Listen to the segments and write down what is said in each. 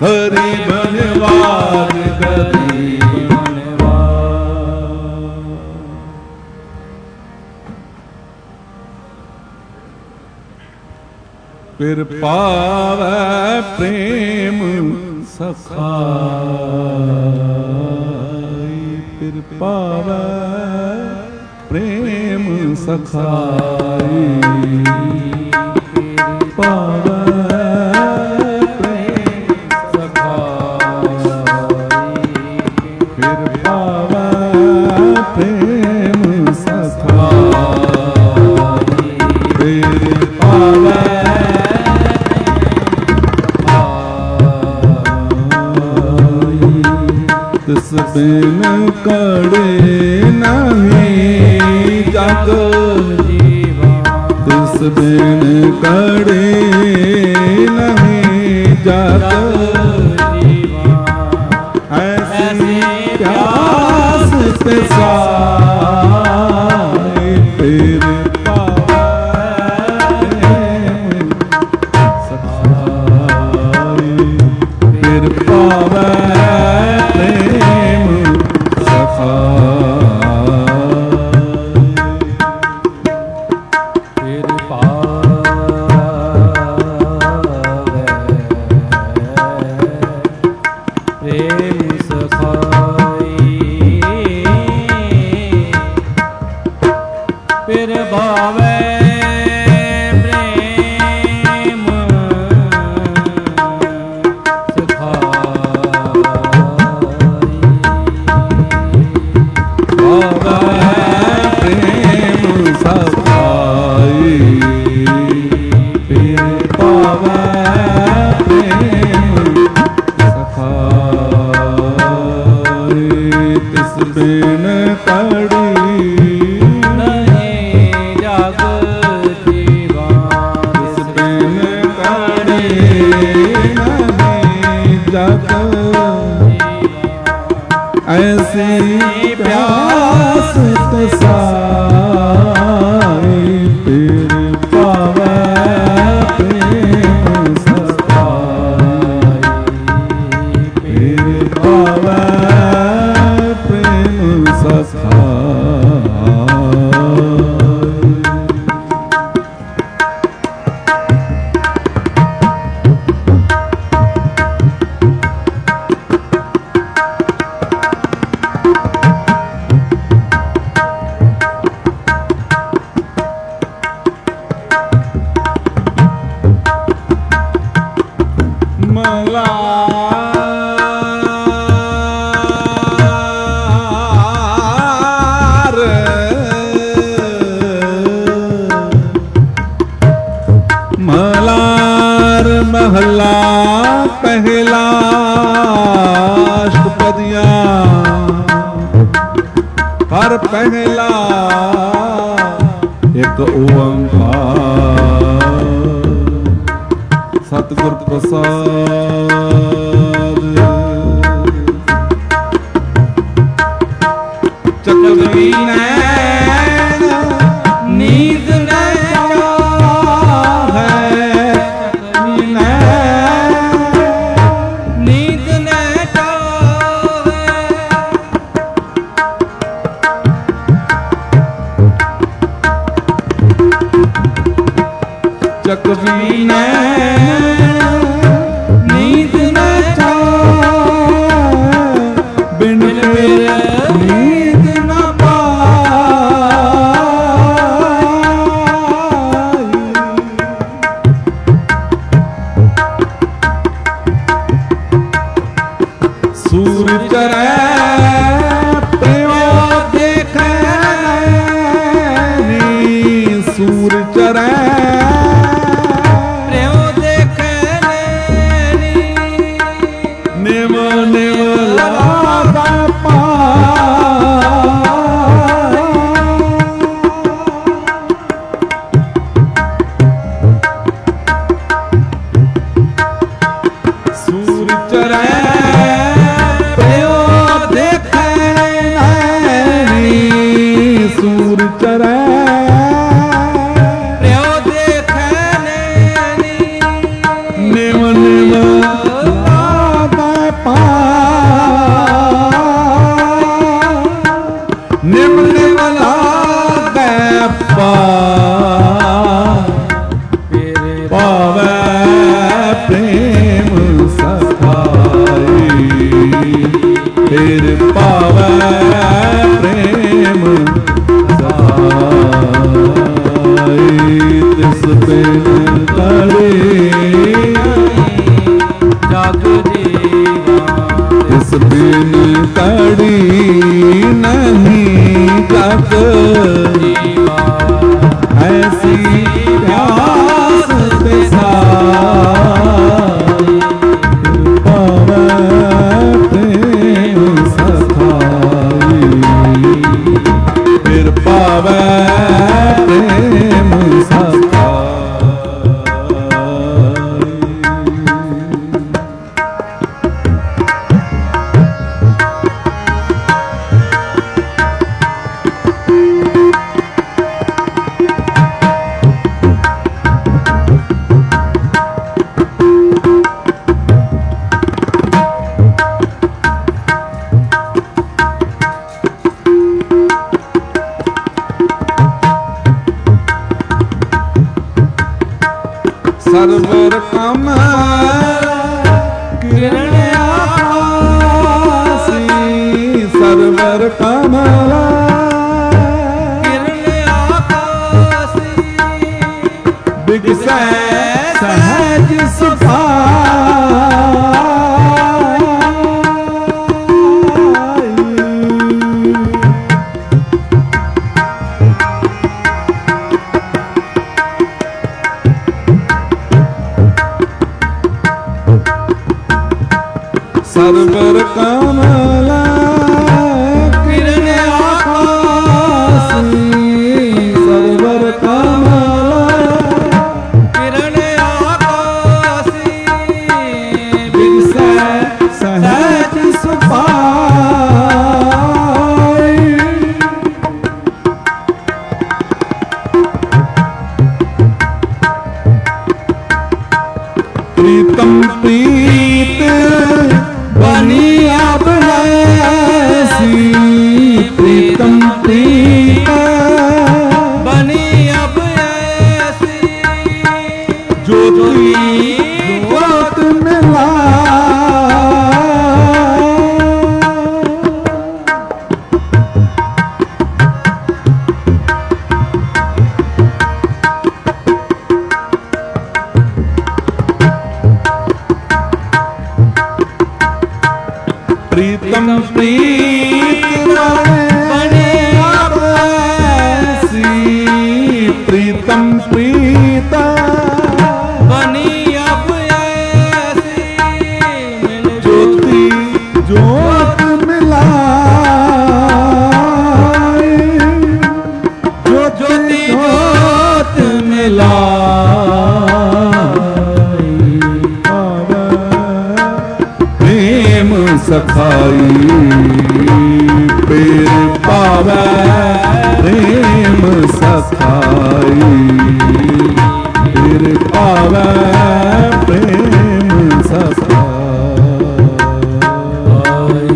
हरि बनवार करी फिर पावै प्रेम सखाई, फिर पावै प्रेम सखाई, पावै प्रेम सखाई, फिर पावै प्रेम सखाई, फिर पावै तिस बिन कड़े नहीं जग जीवा, तिस बिन कड़े नहीं जग जीवा, ऐसी प्यास तिसाई, फिर पावै सखाई, फिर पावै ऐसी प्यास तिसाई, फिर पावै प्रेम सखाई, फिर पावै प्रेम सखाई। मलार महला पहला अष्टपदियाँ, हर पहला एक ओंकार, सतगुर प्रसाद। चकवी नैन नींद चकवी नींद न बिन मेरे नींद न पाई, सूर्य चढ़े प्यो देखे, सूर्य चढ़े ਪਾਵੈ ਪ੍ਰੇਮ ਸਖਾਈ, ਫਿਰ ਪਾਵੈ ਪ੍ਰੇਮ ਸਖਾਈ। ਤਿਸ ਬਿਨ ਕੜੇ ਜਗ ਜੀਵਾ, ਤਿਸ ਬਿਨ ਕੜੀ ਨਹੀਂ ਜਗ ਜੀਵਾ। ਐਸੀ ਪਿਆਸ ਤੇ ਸਾਈ, ਪਾਵੈ ਪ੍ਰੇਮ ਸਖਾਈ, ਫਿਰ ਪਾਵੈ ਪ੍ਰੇਮ ਸਖਾਈ। ਸਰਵਰ ਕਮਲ ਕਿਰਣ ਆਕਾਸੀ, ਸਰਵਰ ਕਮਲ ਕਿਰਣ ਆਕਾਸੀ, ਬਿਗਸੈ ਸਹਿਜ ਸਰਵਰ ਕਮਲ ਕਿਰਨ ਆਕਾਸੀ, ਸਰਵਰ ਕਮਲ ਕਿਰਨ ਆਕਾਸੀ, ਬਿਗਸੈ ਸਹਿਜ ਸੁਭਾਈ। ਪ੍ਰੀਤਮ ਪ੍ਰੀਤ ਬਨੀ ਅਬ ਐਸੀ, ਪ੍ਰੀਤਮ ਪ੍ਰੀਤ ਬਨੀ ਅਬ ਐਸੀ, ਜੋਤੀ ਜੋਤ ਪ੍ਰੀਤਮ ਪ੍ਰੀਤ ਬਨੇ ਅਬ ਐਸੀ, ਪ੍ਰੀਤਮ ਪ੍ਰੀਤ ਬਨੀ ਅਬ ਐਸੀ, ਜੋਤੀ ਜੋਤ ਮਿਲਾਈ, ਜੋਤੀ ਜੋਤ ਮਿਲਾਈ, ਪ੍ਰੇਮ ਸਖਾਈ, ਫਿਰ ਪਾਵੈ ਪ੍ਰੇਮ ਸਖਾਈ, ਫਿਰ ਪਾਵੈ ਪ੍ਰੇਮ ਸਖਾਈ।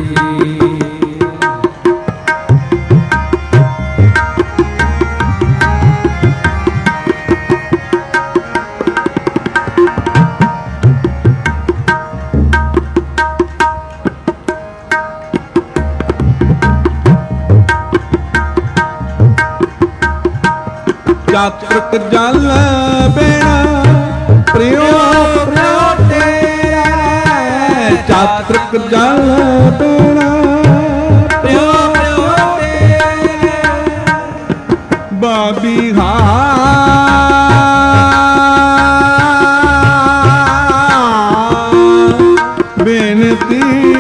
ਚਾਤ੍ਰਿਕ ਜਲ ਬਿਨਾ ਪ੍ਰਿਓ ਪ੍ਰਿਓ ਤੇਰਾ, ਚਾਤ੍ਰਿਕ ਜਲ ਬਿਨਾ ਪ੍ਰਿਓ ਪ੍ਰਿਓ ਤੇਰਾ, ਬਾਬੀ ਬੇਨਤੀ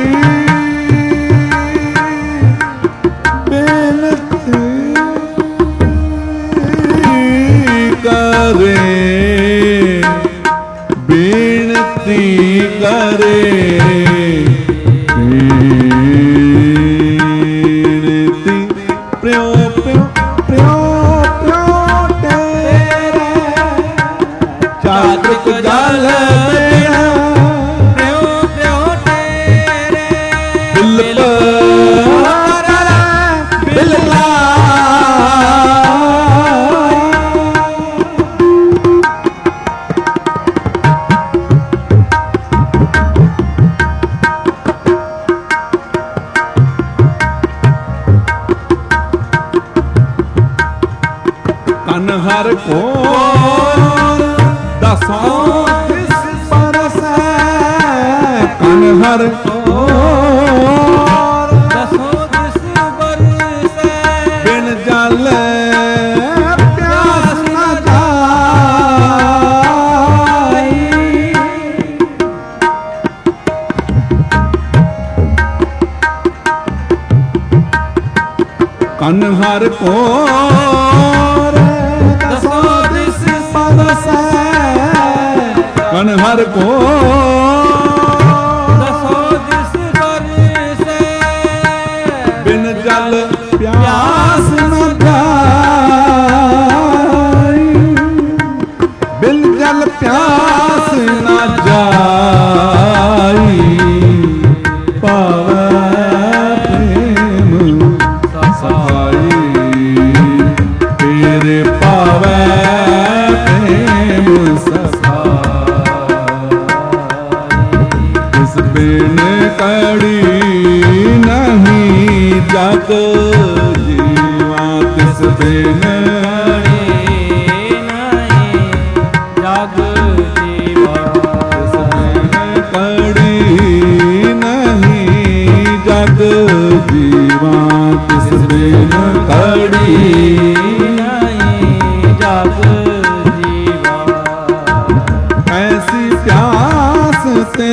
ਬੇਨਤੀ ਕਰੇ, ਬੇਨਤੀ ਪ੍ਰਿਓ ਪ੍ਰਿਓ ਪ੍ਰਿਓ ਪ੍ਰਿਓ ਤੇਰੇ, ਚਾਤ੍ਰਿਕ ਜਲ ਬਿਨਾ ਪ੍ਰਿਓ ਪ੍ਰਿਓ ਤੇਰੇ, ਬਿਲ ਬਿਲਲਾ दसों दिस बरसै कन हर कोर दसों दिस बरसै बिन जल प्यास न जाई कन हर कोर दसों दिस बरसै कन हर कोर दसों दिस बरसै बिन जल प्यास न जाई बिन जल प्यास न जाई पावै प्रेम सखाई तेरे पावै प्रेम सखाई इस बिन कड़ी नहीं जग जीवा तिस बिन कड़ी नहीं जग जीवा तिस बिन कड़ी नहीं जग जीवा ऐसी प्यास ते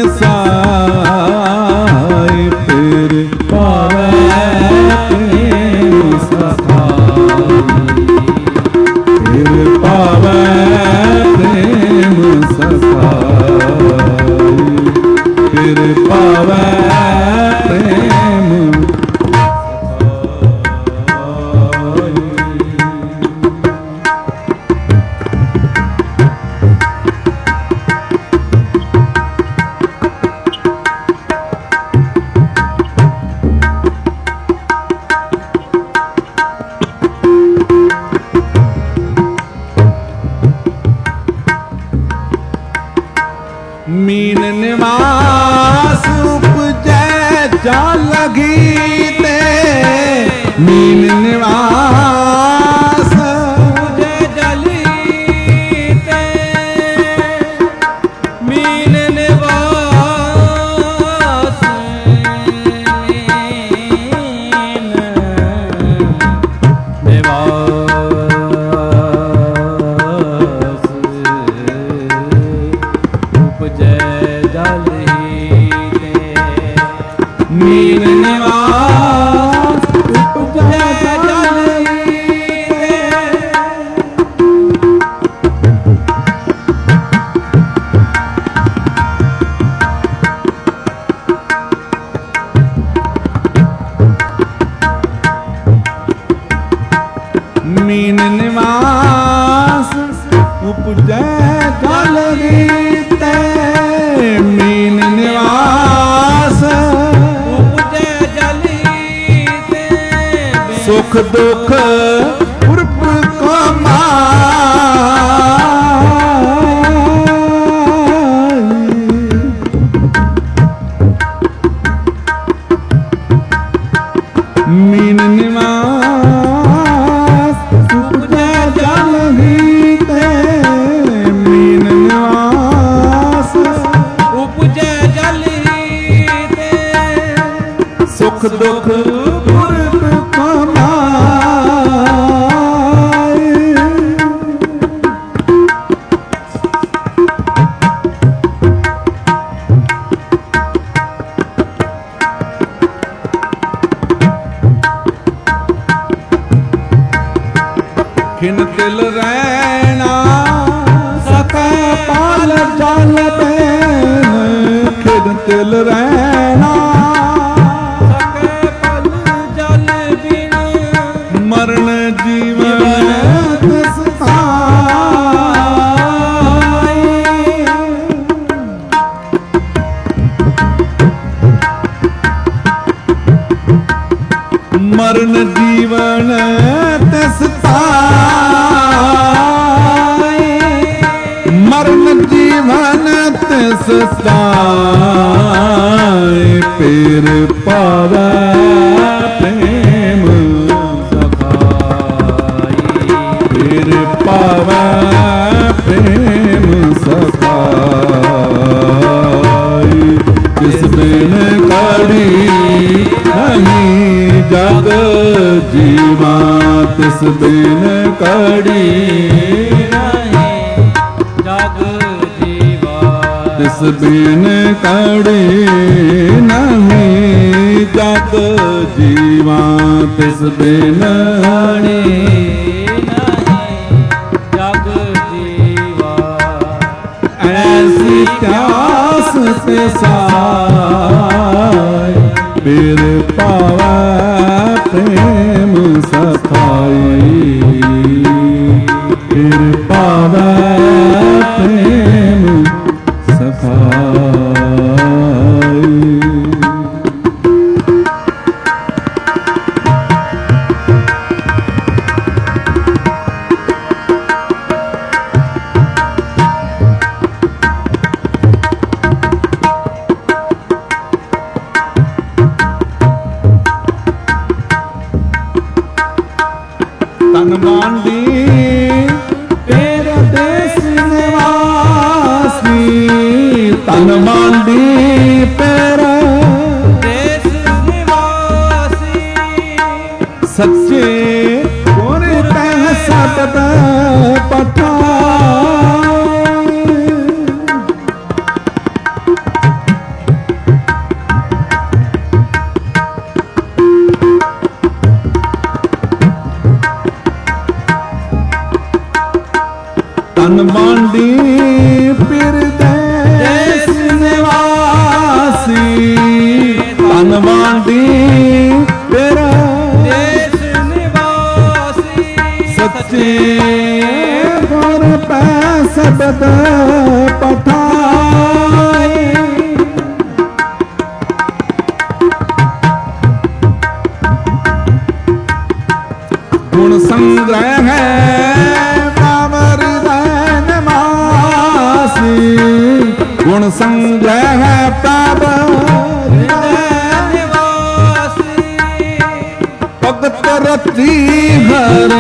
साई फिर पावै प्रेम सखाई फिर पावै प्रेम सखाई फिर पावै प्रेम मीन निवास उपजै जाल गीते मीन निवास उपजै जलीते मीन निवास मीन निवास उपजै जल मीन निवास उपजै जल रीते मीन निवास उपजै जलीते सुख दुख उर्प कमाई मीन निवास उपजै जल रीते मीन निवास उपजै जलीते सुख दुख उर्प कमाई खिन तिल रैना सकै पाल जल बैन खिन तिल रैना सकै पल जल बिन मरण जीवन तिस ताई मरण जीवन तिस ताई मरण जीवन तिस ताई पीर पावै प्रेम सखाई पीर पावै प्रेम ਤਿਸ ਬਿਨ ਕੜੀ ਨਹੀਂ ਜਗ ਜੀਵਾ ਤਿਸ ਬਿਨ ਕੜੀ ਨਹੀਂ ਜਗ ਜੀਵਾ ਤਿਸ ਬਿਨ ਨਹੀਂ ਜਗ ਜੀਵਾ ਐਸੀ ਪਿਆਸ ਤੇ ਸਾਈ ਪੀਰ ਪਾਵੈ ਪ੍ਰੇਮ ਸਖਾਈ ਪੀਰ ਪਾਵੈ ਪ੍ਰੇਮ ਸਖਾਈ। ਤਨ ਮਾਂਡੀ ਤੇਰਾ ਦੇਸ ਨਿਵਾਸੀ ਤਨ ਮਾਂਡੀ ਤੇਰਾ ਦੇਸ ਨਿਵਾਸੀ ਸੱਚੇ ਗੁਰ ਤੈ ਸਬਦ ਪਠਾਈ ਤਨ ਮਾਂਡੀ ਪੀਰ ਦੇਸ ਨਿਵਾਸੀ ਤਨ ਮਾਂਡੀ ਤੇਰਾ ਦੇਸ ਨਿਵਾਸੀ ਸੱਚੇ ਗੁਰ ਪੈ ਸਬਦ ਪਠਾਈ ਗੁਣ ਸੰਗ੍ਰਹਿ ਹੈ ਗੁਣ ਸੰਗ੍ਰਹਿ ਪ੍ਰਭ ਨਿਵਾਸੀ ਭਗਤ ਰਤੀ ਹਰ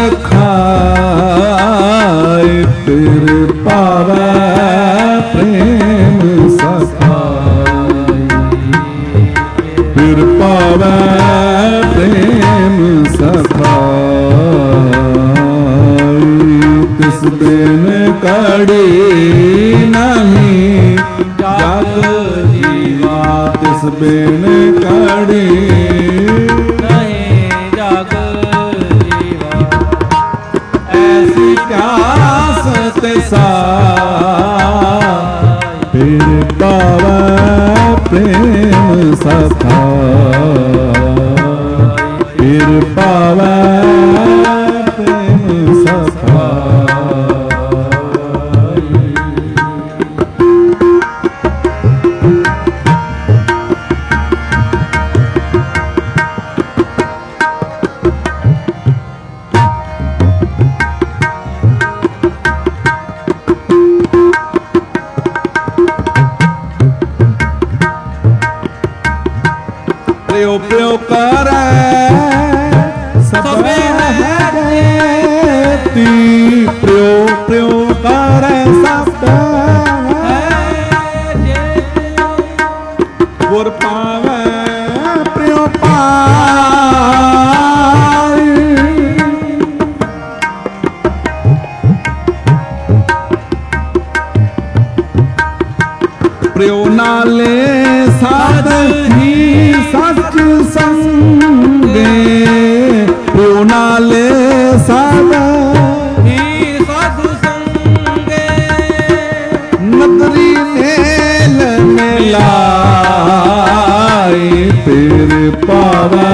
ਖਾਇ ਪੀਰ ਪਾਵੈ ਪ੍ਰੇਮ ਸਖਾਈ ਪੀਰ ਪਾਵੈ ਪ੍ਰੇਮ ਸਖਾਈ ਤਿਸ ਬਿਨ ਕੜੀ ਨਹੀਂ ਜਗ ਜੀਵਾ ਤਿਸ ਬਿਨ ਕੜੀ ਨਹੀਂ ਜਗ ਜੀਵਾ ਐਸੀ ਪਿਆਸ ਤੇ ਸਾਈ ਪੀਰ ਪਾਵੈ ਪ੍ਰੇਮ ਸਖਾਈ ਪੀਰ ਪਾਵੈ ਪ੍ਰੇਮ ਸਖਾਈ। प्रियो प्रियो करे सबे है प्रियो प्रियो करे सब गुर पावे प्रियो पाई प्रियो नाले साध ही सच संगे प्रियो नाले साध ਹੀ ਸਾਧੂ ਸੰਗੇ नगरी नेल मिलाई फिर पावे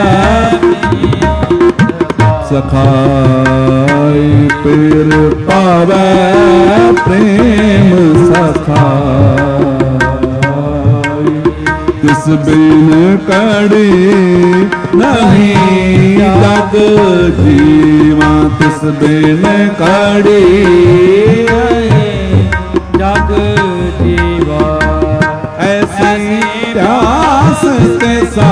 सखाई फिर पावे प्रेम सखाई तिस बिन कड़ी नहीं जग जीवा तिस बिन कड़ी ਜਗ ਜੀਵਾ ऐसी प्यास के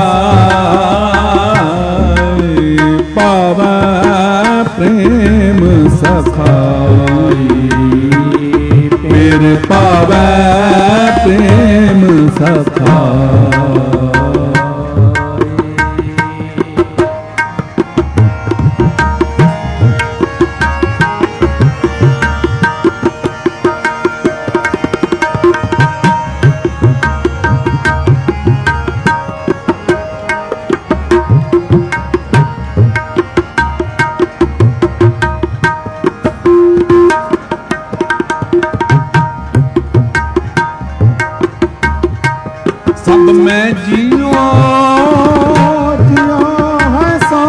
साई पावा प्रेम सखाई फिर पावा प्रेम सखाई ਸਭ ਮੈਂ ਜੀਓ ਜਿਉ ਹੈ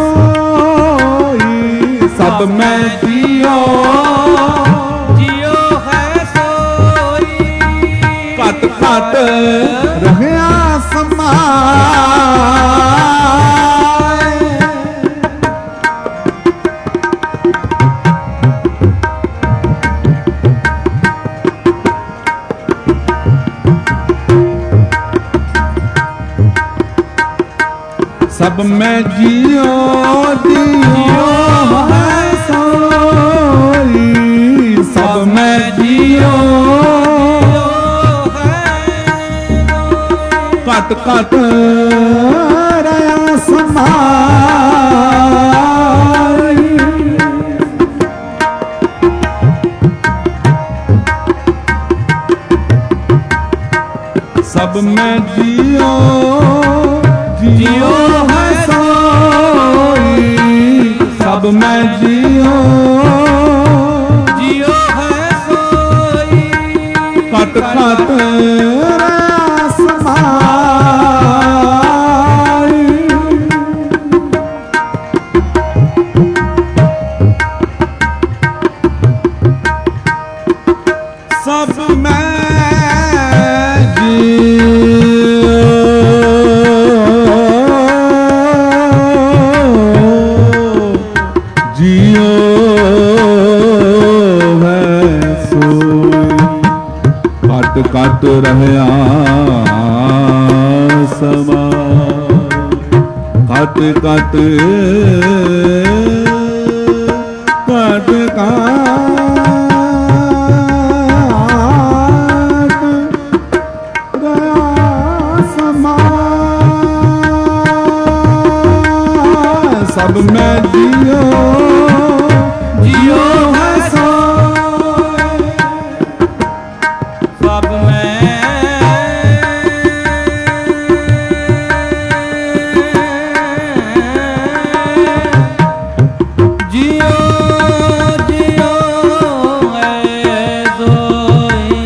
ਸੋਈ, ਸਭ ਮੈਂ ਜੀਓ ਜਿਉ ਹੈ ਸੋਈ, ਘਟ ਘਟ ਰਹਿਆ ਸਮਾਏ। ਸਭ ਮੈਂ ਜੀਓ ਜਿਉ ਹੈ ਸੋਈ, ਸਭ ਮੈਂ ਜੀਓ ਘਟ ਘਟ ਰਹਿਆ ਸਮਾਈ। ਸਭ ਮੈਂ ਜੀਓ ਜਿਉ ਹੈ ਸੋਈ, ਸਭ ਮੈਂ ਜੀਓ ਜਿਉ ਹੈ ਸੋਈ, ਘਟ ਘਟ ਰਹਿ ਸਮਾਈ। ਸਭ ਮੈਂ ਘਟ ਰਹਿਆ ਸਮਾ, ਘਟ ਘਟ ਘਟ ਘਟ ਰਹਿਆ ਸਮਾ। ਸਭ ਮੈਂ ਜੀਓ ਜਿਉ ਹੈ ਸੋਈ, ਸਭ ਮੈਂ ਜਿਉ ਜਿਉ ਹੈ ਸੋਈ,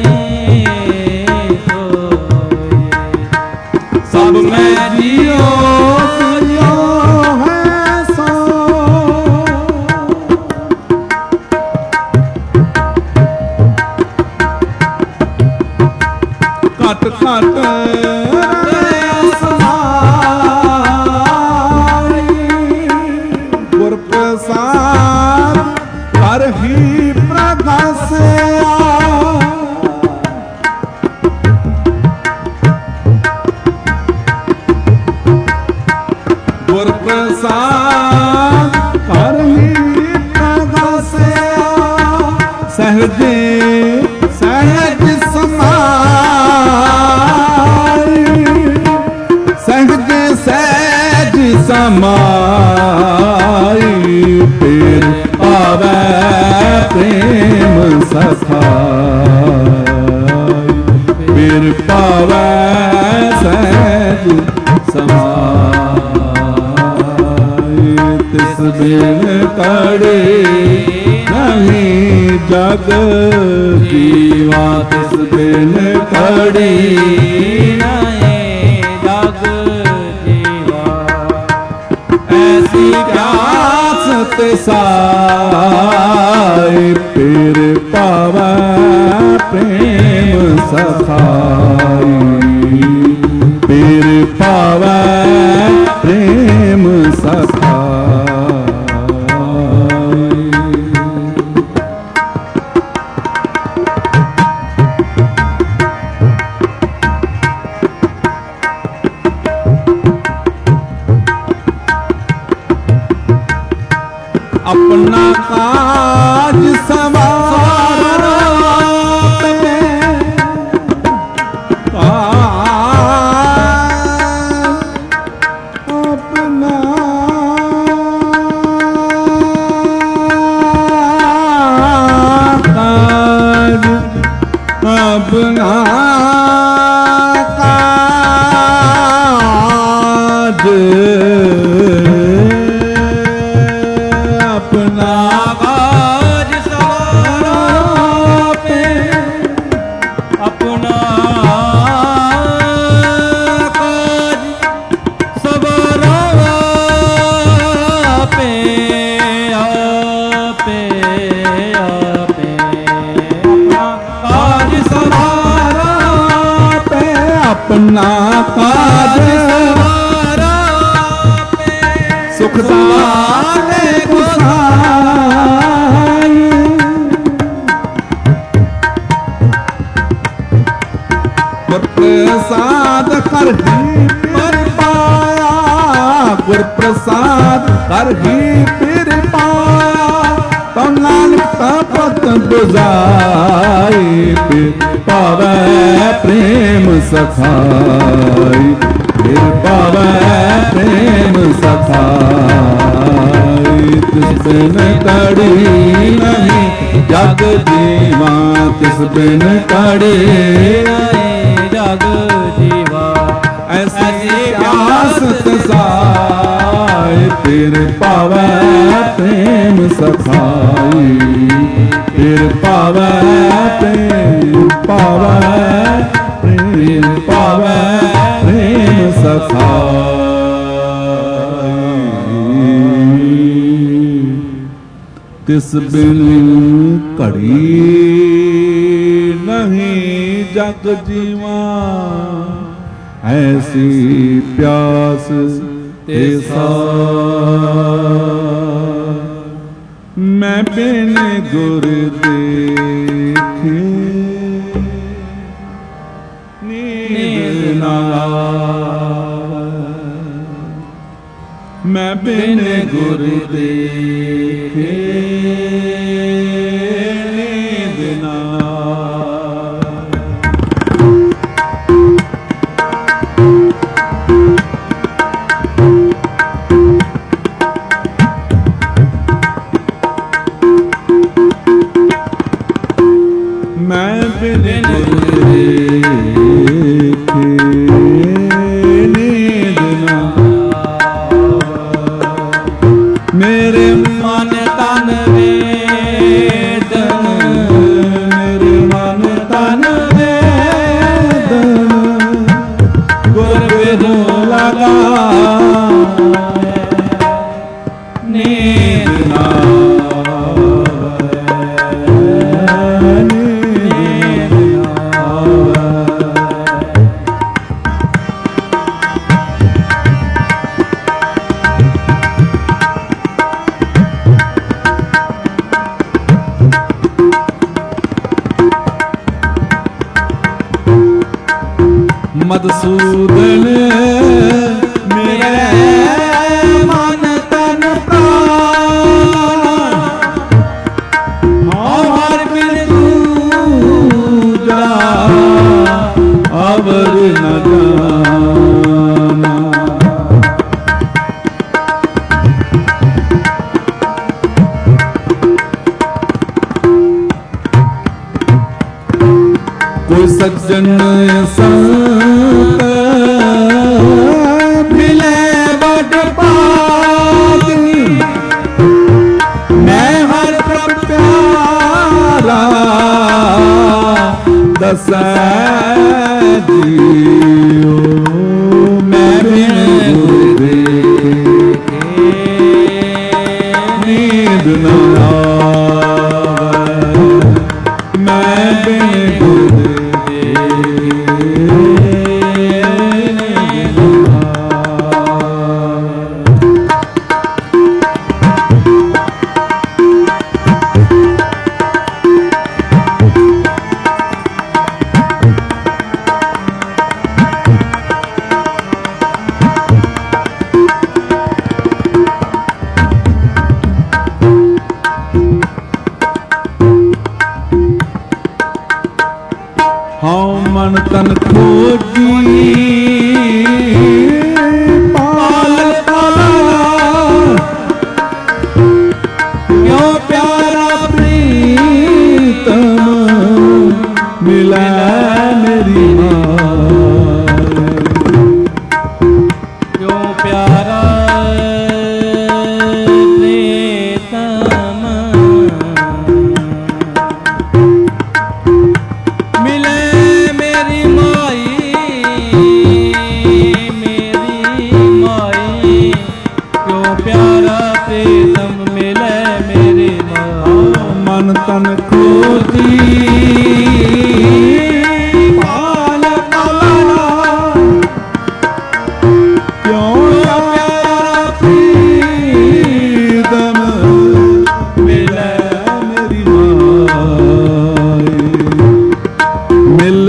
ਸੋਈ, ਸਭ ਮੈਂ ਜੀਓ ਜਿਉ ਹੈ ਸੋਈ। ਘਟ ਘਟ ਰਹਿਆ ਸਮਾਈ। ਗੁਰ ਪ੍ਰਸਾਦ ਕਰ ਹੀ ਪ੍ਰਗਾਸਿਆ, ਗੁਰ ਪ੍ਰਸਾਦ ਕਰ ਹੀ ਪ੍ਰਗਾਸਿਆ। ਸਹਿਜੇ ਸਹਿਜ ਸਮਾਈ, ਸਹਿਜੇ ਸਹਿਜ ਸਮਾਈ। ਫਿਰ ਆਵੈ ਪ੍ਰੇਮ ਸਖਾਈ, ਫਿਰ ਪਾਵੈ ਸਹਿਜ ਸਮਾਈ। ਤਿਸ ਬਿਨ ਕੜੇ ਨਹੀਂ ਜਗ ਜੀਵਾ, ਤਿਸ ਬਿਨ ਕੜੀ ਨਹੀਂ ਜਗ ਜੀਵਾ। ਐਸੀ ਪਿਆਸ ਤੇ ਸਾਈ, ਫਿਰ ਪਾਵੈ ਪ੍ਰੇਮ ਸਖਾਈ, ਫਿਰ ਪਾਵੈ ਪ੍ਰੇਮ ਸਖਾਈ। अपना काज सवारो अपना काज अपना काज अपना काज सवारो पे, अपना काज सवारा पे अपना काज सवारा पे सुखदान गुसाई गुर प्रसाद कर ही फिर पाया गुर प्रसाद कर ही फिर पाया तो नानक तपत बुझाई फिर पावै प्रेम सखाई फिर पावै प्रेम सखाई तिस बिन कड़ी नहीं जग जीवा तिस बिन कड़ी जग जीवा ऐसी प्यास तसाए फिर पावै प्रेम सखाई फिर पावै प्रेम पावै प्रेम पावै प्रेम सखाई तिस बिन घड़ी नहीं जग जीवा ऐसी प्यास तेसा मैं बिन गुर देखे नींद ना मैं बिन गुर देखे नींद ना मैं बिन गुर देखे नींद ना मेरे मन तन वेदन मेरे मन तन वेदन गुर बिनु लगा नींद ना मधुसूदन मेरे मन तन प्राण हर बिन दूजा अवर न जाना कोई सज्जन संत मिले बड़ पागी मैं हर प्रभ प्यारा दसै जियो मैं बिन गुर देखे नींद न आवे मैं बिन गुर मन तन खोजी पाल पाला क्यों प्यारा प्रीतम मिला मेरी क्यों प्यारा प्रीतम मिले मेरी माई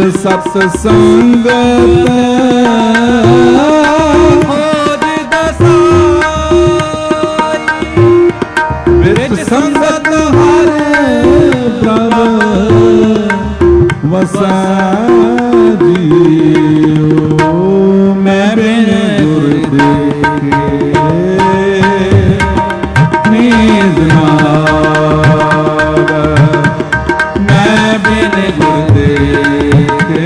ਸਤ ਸੰਗਤ ਖੋਜ ਦਸਾਈ ਵਿੱਚ ਸੰਗਤ ਹਰ ਪ੍ਰਭ ਵਸੈ ਜੀਉ। ਮੈਂ ਬਿਨ ਗੁਰ ਦੇਖੇ ਨੀਂਦ ਨਾ ਆਵੈ। ਮੈਂ ਬਿਨ ਗੁਰ ਦੇਖੇ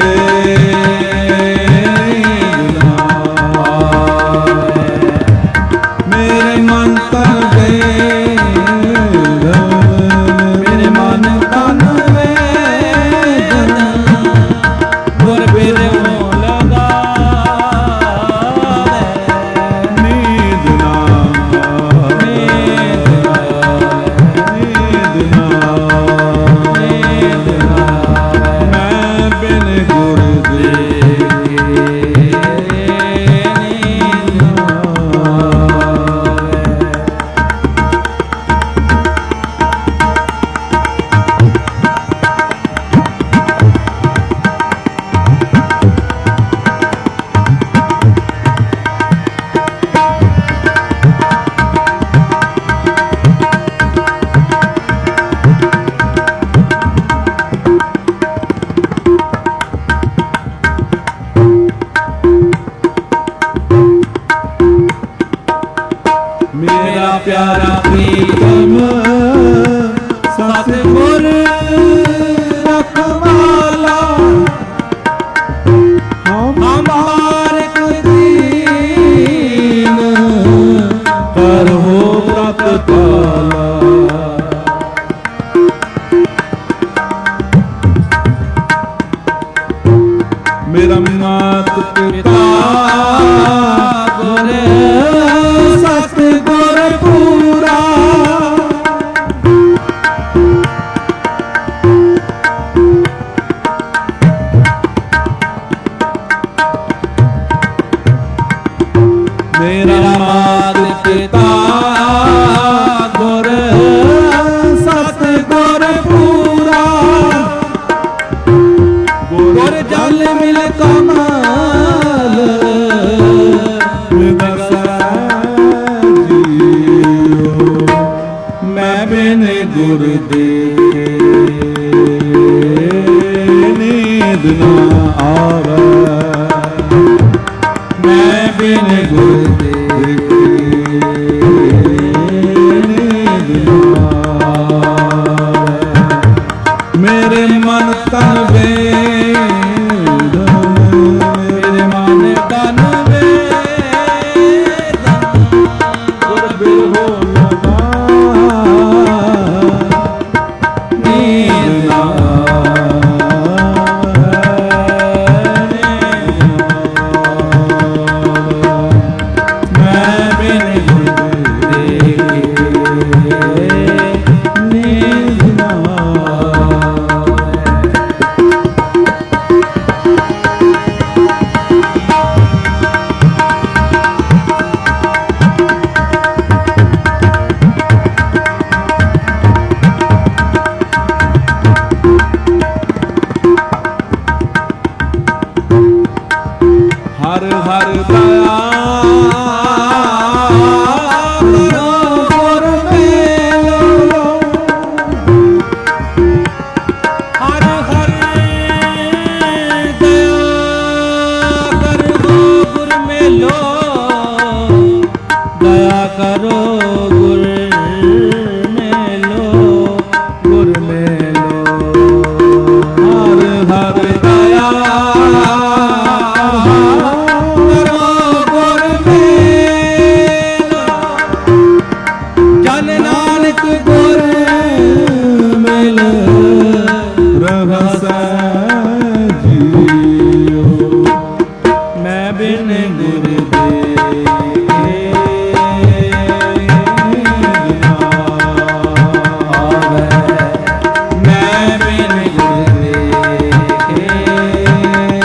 ਨੀਂਦ ਨਾ ਆਵੈ। ਮੇਰੇ ਮਨ ਤਨ ਮੇਰੇ ਮਨ ਤਨ ਗੁਰ ਬਿਨ ਲਗਾਵੇ ਨੀਂਦ ਨਾ ਨੀਂਦ ਨਾ ਮੈਂ ਬਿਨ ਗੁਰ ਦੇਖੇ ਨੀਂਦ ਨਾ ਮੇਰਾ ਪਿਆਰਾ ਪ੍ਰੀਤਮ ਸਤਿਗੁਰ ਰਖਵਾਲਾ ਹਮਾਰੇ ਦੀਨ ਕਰਹੁ ਪ੍ਰਗਟ ਪਾਲਾ। ਮੇਰਾ ਮਾਤ ਪਿਤਾ ਗੁਰ ਸਤਿਗੁਰ ਪੂਰਾ ਮੇਰਾ ਮਾਤ ਪਿਤਾ ਗੁਰ ਸਤਿਗੁਰ ਪੂਰਾ ਗੁਰ ਜਲ ਮਿਲ ਕਮਾਲ ਵਸੈ ਜੀਉ। ਮੈਂ ਬਿਨ ਗੁਰ ਦੇਖੇ ਨੀਂਦ ਨਾ ਆਵੈ। ਮੈਂ ਬਿਨ ਗੁਰ ਦੇਖੇ ਨੀਂਦ ਨਾ ਆਵੈ। ਮੇਰੇ ਮਨ ਤਨ ਮੇਰੇ ਮਨ ਤਨ ਗੁਰ ਬਿਰਹੋ ਲਗਾ ਨੀਂਦ ਨਾ ਮੈਂ ਬਿਨ ਗੁਰ ਦੇਖੇ ਨੀਂਦ ਨਾ ਹਰ ਹਰ ਦਇਆ ਕਰੋ ਗੁਰ ਮੇਲੋ। ਹਰ ਹਰ ਦਇਆ ਕਰੋ ਗੁਰ ਮੇਲੋ ਦਇਆ ਕਰੋ ਗੁਰ ਮੇਲੋ ਗੁਰ ਮੇਲੋ। ਹਰ ਹਰ ਦਇਆ ਕਰੋ ਗੁਰ ਮੇਲੋ ਜਨ ਨਾਨਕ ਗੁਰ ਮਿਲ ਰਹਸੈ ਜੀਉ। ਮੈਂ ਬਿਨ ਗੁਰ ਦੇਖੇ ਨੀਂਦ ਨਾ ਆਵੈ। ਮੈਂ ਬਿਨ ਗੁਰ ਦੇਖੇ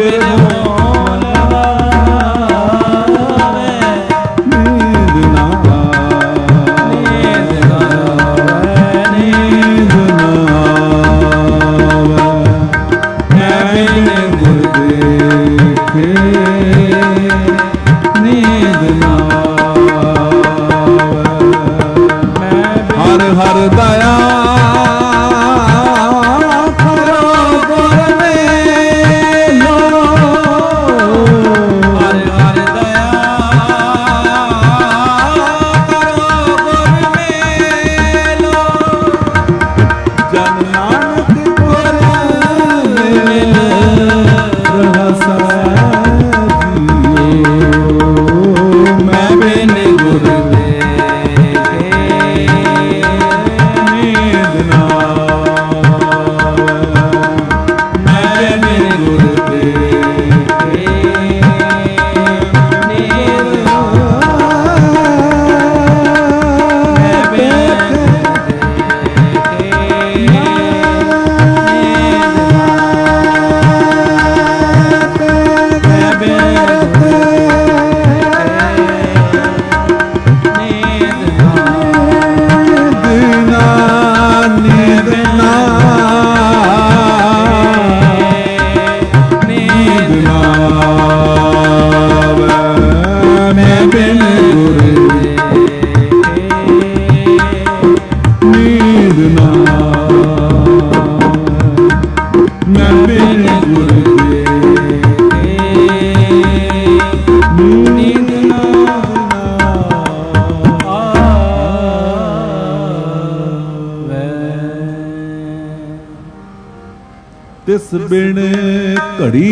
ਤਿਸ ਬਿਨ ਘੜੀ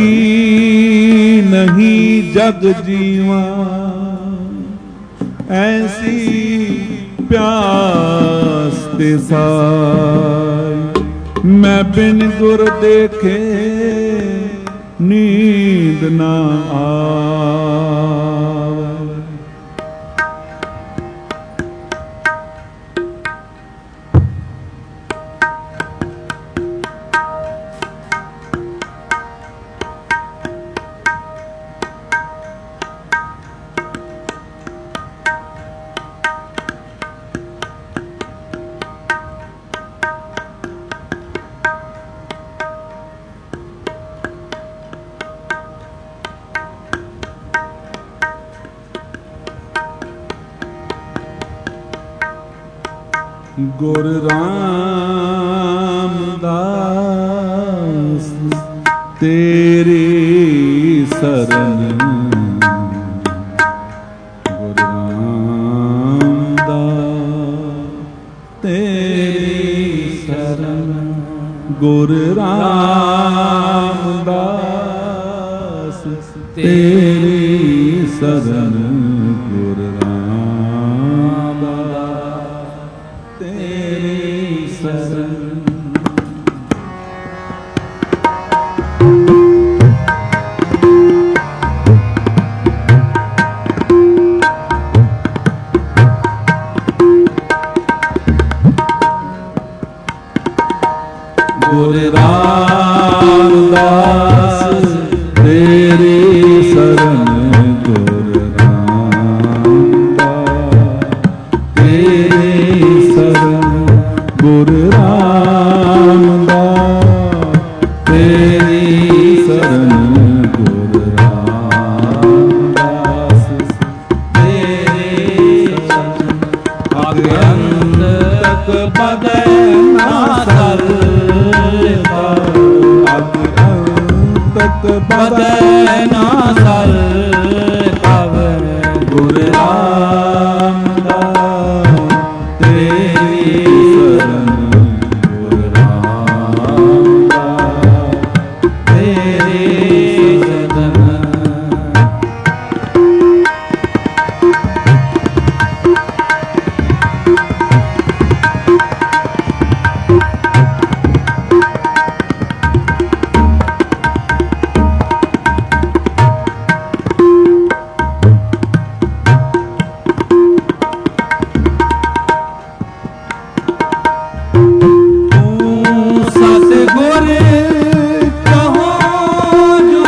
ਨਹੀਂ ਜਗ ਜੀਵਾ, ਐਸੀ ਪਿਆਸ ਤੇ ਸਾਈ। ਮੈਂ ਬਿਨ ਗੁਰ ਦੇਖੇ ਨੀਂਦ ਨਾ ਆਵੇ। ਗੁਰ ਰਾਮਦਾਸ ਤੇਰੀ ਸਰਨ, ਗੁਰ ਰਾਮਦਾਸ ਤੇਰੀ ਸਰਨ, ਗੁਰ ਰਾਮਦਾਸ ਤੇਰੀ ਸਰਨ, ਗੁਰ ਰਾਮਦਾਸ ਤੇਰੀ ਸਰਨ। ਗੁਰ ਰਾਮਦਾਸ ਤੇਰੀ ਸਰਨ, ਗੁਰ ਰਾਮਦਾਸ ਤੇਰੀ ਸਰਨ, ਗੁਰ ਰਾਮਦਾਸ ਤੇਰੀ ਸਰਨ, ਗੁਰ ਰਾਮਦਾਸ ਤੇਰੀ ਸਰਨ। ਅਗ ਅੰਤ ਤਕ ਬਦੈ ਨਾ ਸਰ, ਤਕ ਬਦੈ ਨਾ ਸਰ ਪਵਨ, ਗੁਰ ਰਾਮਦਾਸ ਤੇਰੀ ਸਰਨ, ਗੁਰ ਰਾਮਦਾਸ ਤੇਰੀ ਸਰਨ। ਸਤਿਗੁਰ ਕਹੋ ਜੋ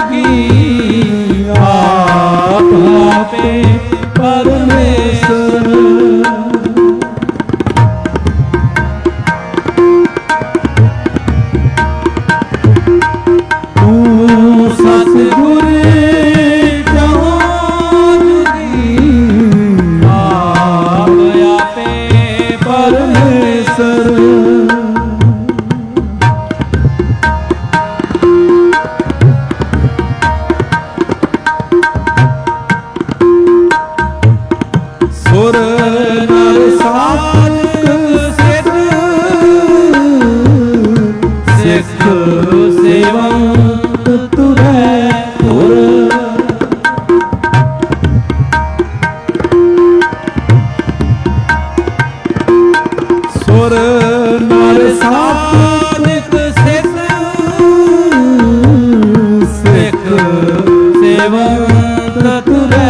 ਸੇਵਕ ਤੁਰੈ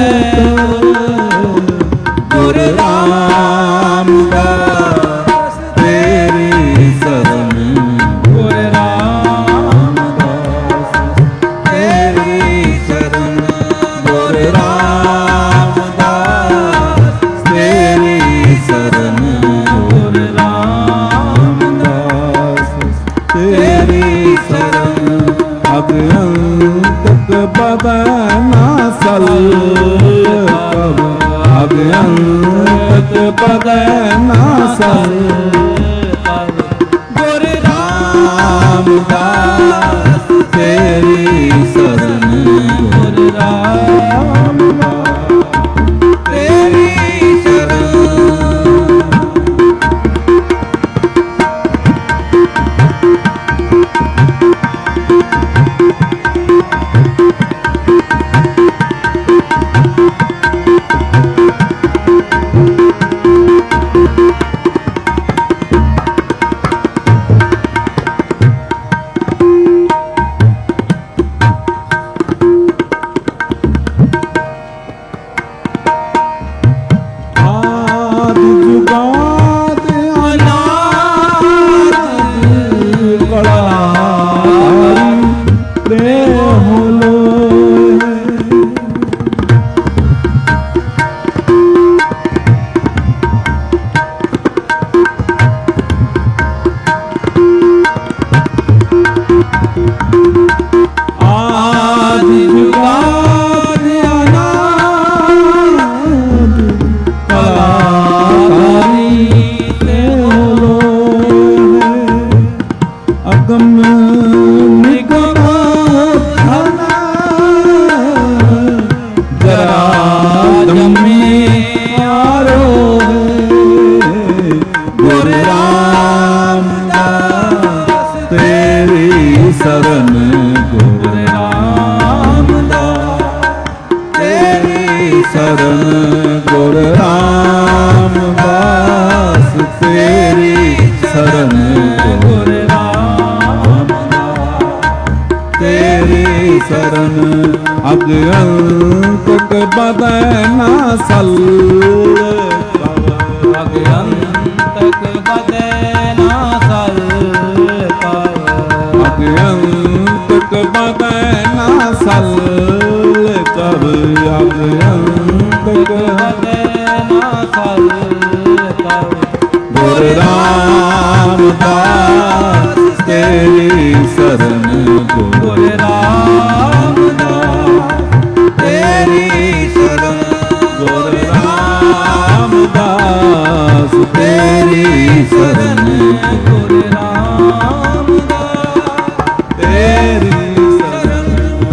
ਗੁਰ ਰਾਮਦਾਸ ਤੇਰੀ ਸ਼ਰਨ ਗੁਰ ਰਾਮਦਾਸ ਤੇਰੀ ਸ਼ਰਨ ਗੁਰ ਰਾਮਦਾਸ ਤੇਰੀ ਸ਼ਰਨ ਗੁਰ ਰਾਮਦਾਸ ਤੇਰੀ ਸ਼ਰਨ ਅਗੰਤਕ ਬਦਨਾ ਸਲ ਅਗੰਤਕ ਬਦਨਾ ਸਲ ਗੁਰ ਰਾਮਦਾਸ ਤੇਰੀ ਸ਼ਰਨ ਗੁਰ ਰਾਮਦਾਸ ਤੇਰੀ ਸ਼ਰਨ ਆਦਿ ਜੁਗਾਦ ਅਨਾਦ ਕਲਾਰੀ ਪ੍ਰੇਮ ਲੋਏ ਆਦਿ ਜੁਗਾਦ ਅਨਾਦ ਕਲਾਕਾਰੀ ਪ੍ਰੇਮ ਲੋਏ ਅਗਮ ਨਿਗਮ ਧਨ ਜਰਾ ਜੰਮੇ ਆਰੋਹੇ ਗੁਰ ਰਾਮਦਾਸ ਤੇਰੀ ਸ਼ਰਨ ਗੁਰ ਰਾਮਦਾਸ ਤੇਰੀ ਸ਼ਰਨ ਗੁਰ ਰਾਮਦਾਸ ਤੇਰੀ ਸ਼ਰਨ ਗੁਰ ਰਾਮਦਾਸ ਤੇਰੀ ਸ਼ਰਨ ਅਗੰਤਕ ਬਦਨਾ ਸਲ ਅਗੰਤਕ ਬਦਨਾ ਸਲ ਅਗੰਤਕ ਬਦਨਾ ਸਲ ਕਬ ਅਗੰਤਕ ਬਦਨਾ ਸਲ ਗੁਰ ਰਾਮਦਾਸ ਤੇਰੀ ਸ਼ਰਨ ਗੁਰ ਰਾਮਦਾਸ ਤੇਰੀ ਸ਼ਰਨ ਗੁਰ ਰਾਮਦਾਸ ਤੇਰੀ ਸ਼ਰਨ ਗੁਰ ਰਾਮਦਾਸ ਤੇਰੀ ਸ਼ਰਨ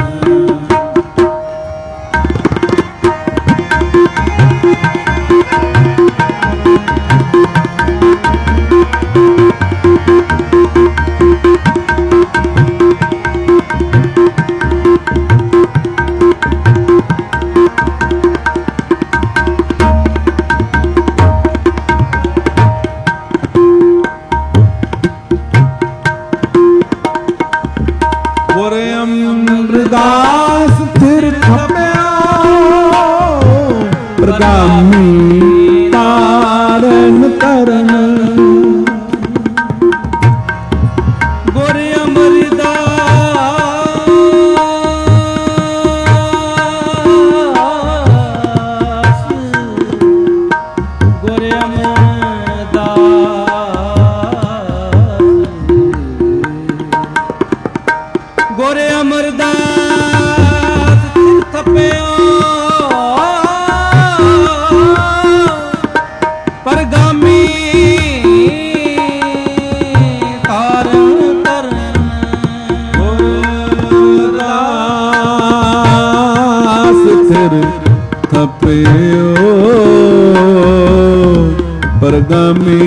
ਗੁਰ ਅਮਰਦਾਸ ਫਿਰ ਖਪਿਆ ਪ੍ਰਗਾਮੀ ਤਾਰਨ ਤਰਨ ਗੁਰ ਅਮਰਦਾਸ ਗੁਰ ਅਮਰਦਾਸ ਗੁਰ ਅਮਰਦਾਸ ਥਪਿਓ ਪਰਗਾਮੀ ਤਾਰਨ ਤਰਨ ਗੁਰਦਾਸ ਫਿਰ ਖਪਿਓ ਪਰਗਾਮੀ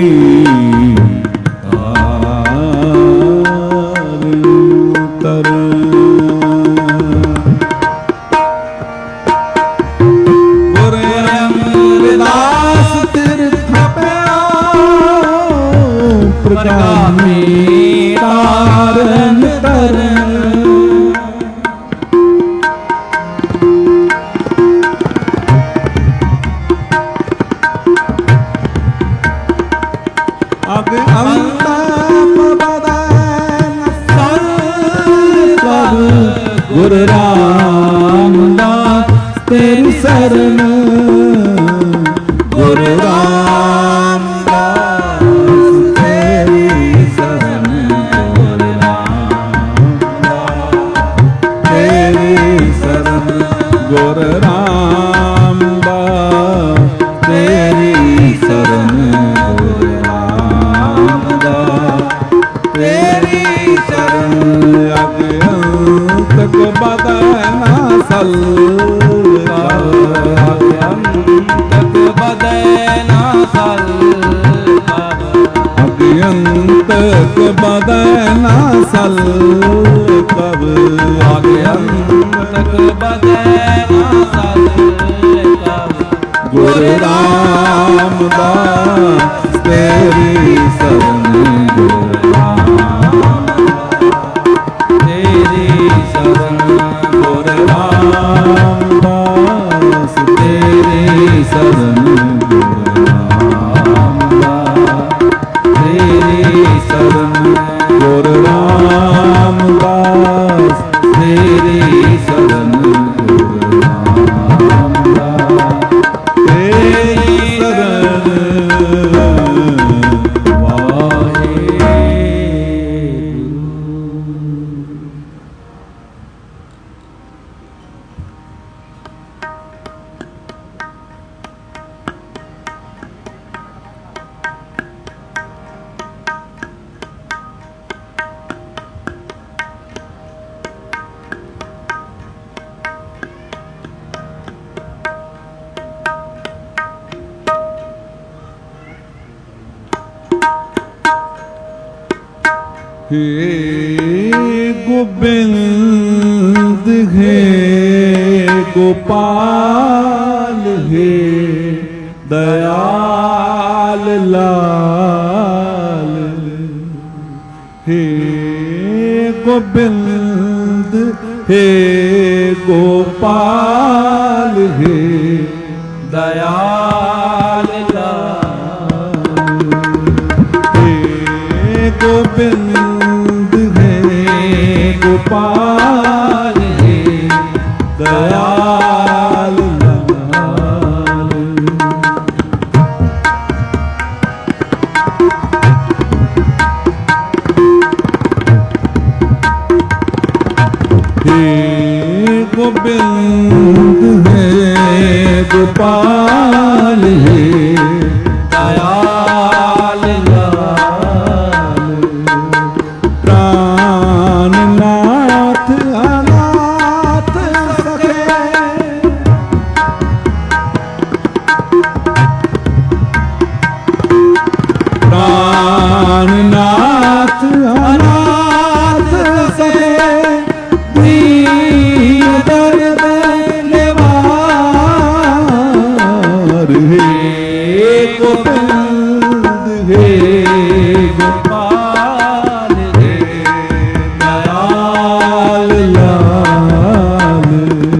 ਪ੍ਰਗਾਮੀ ਤਾਰਨ ਤਰਨ गुरु रामदास तेरी शरण, गुरु रामदास तेरी शरण, गुरु रामदास तेरी शरण, गुरु रामदास तेरी शरण, गुरु रामदास तेरी शरण। अज्ञान तक बदना सल, तक बदना सल, अज्ञान तक बदना सल कब, अज्ञान तक बदना सल कब, गुरु रामदास तेरी शरण, गुरु रामदास तेरी शरण, गुरु रामदास तेरी शरण, गुरु रामदास तेरी शरण, गुरु रामदास तेरी शरण, गुरु रामदास तेरी शरण। हे गोविंद हे गोपाल हे दयाल लाल, हे गोविंद हे गोपाल हे दयाल गोविंद है गोपाल है दयाल लाल, हे गोविंद है गोपाल है दयाल लाल, प्राणनाथ अनाथ सखे, प्राणनाथ अनाथ सखे, दीन दर्द निवार, हे गोविंद हे गोपाल हे दयाल लाल,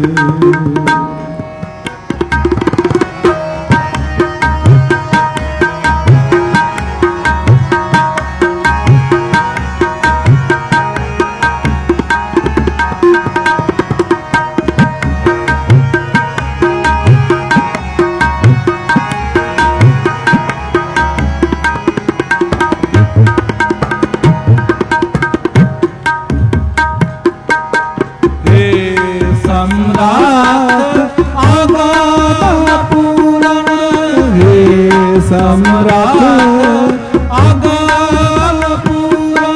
सम्राट अगाल पूरा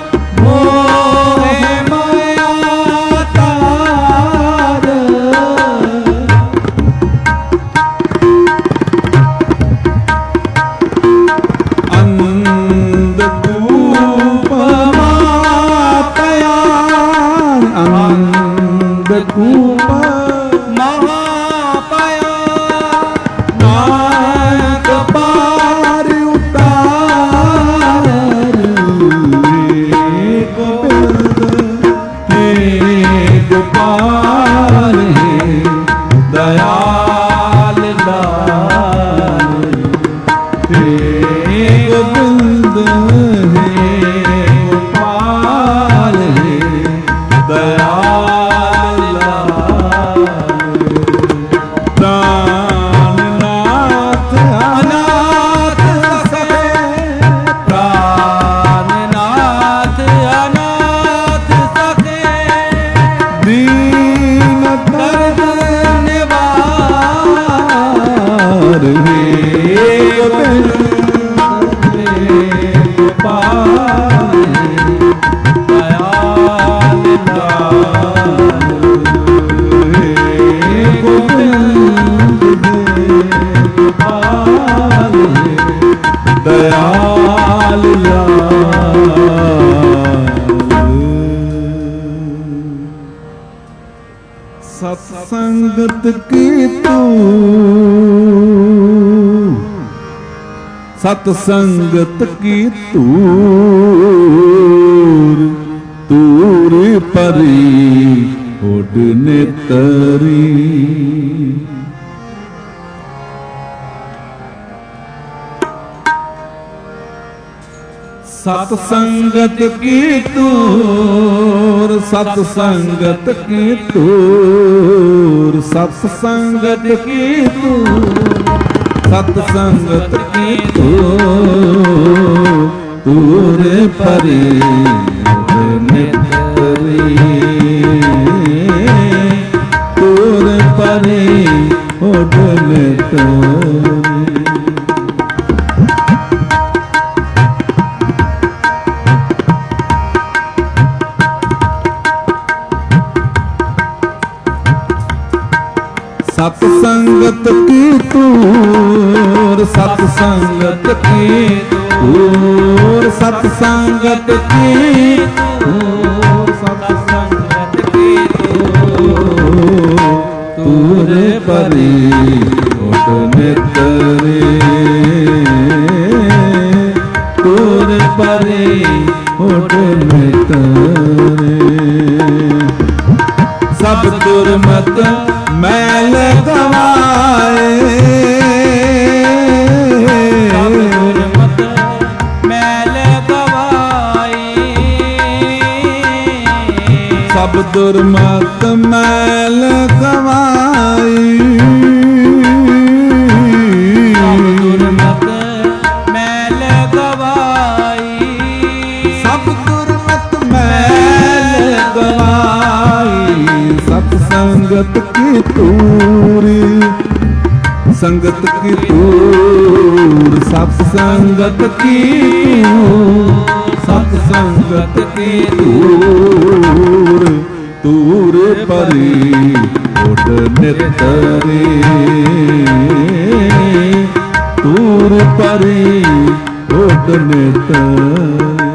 मोहे माया तार, अंधकूप मातया, अंधकूप महापया, नायक पार उतार, गोविंद हे गोपाल हे दयाल लाल, हे गोविंद हे गोपाल हे दयाल सत्संगत की तू सत्संगत की तूर तूर परी उड़ने तरी सत्संगत की तूर सत्संगत की तूर सत्संगत की तूर सत्संगत की तूर परी नितरी तूर परी उड़ने तरी सत्संगत की तूर सत्संगत की तूर सत्संगत की तूर सत्संगत की तूर परी उड़ने तरी तूर परी उड़ने तरी सब दुर्मत मैल गवाए मैल गवाए सब दुर्मत मैल गवाई सब दुर्मत मैल गवाई सब दुर्मत मैल गवाई सत्संगत की तूरी संगत की तूर सत्संगत की सत्संगत की तूर तूर परी उड़ने तरी तूर परी उड़ने तरी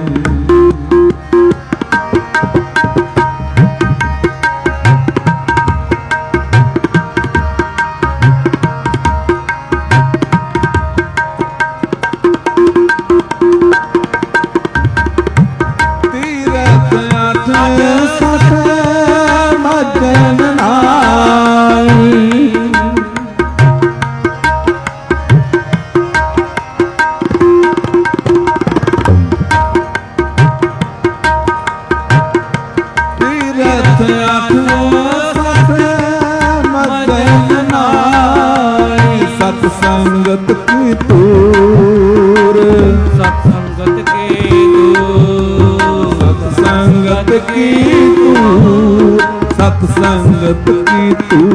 सत्संगत की तूर सत्संगत के सत्संगत की तूर सत्संगत की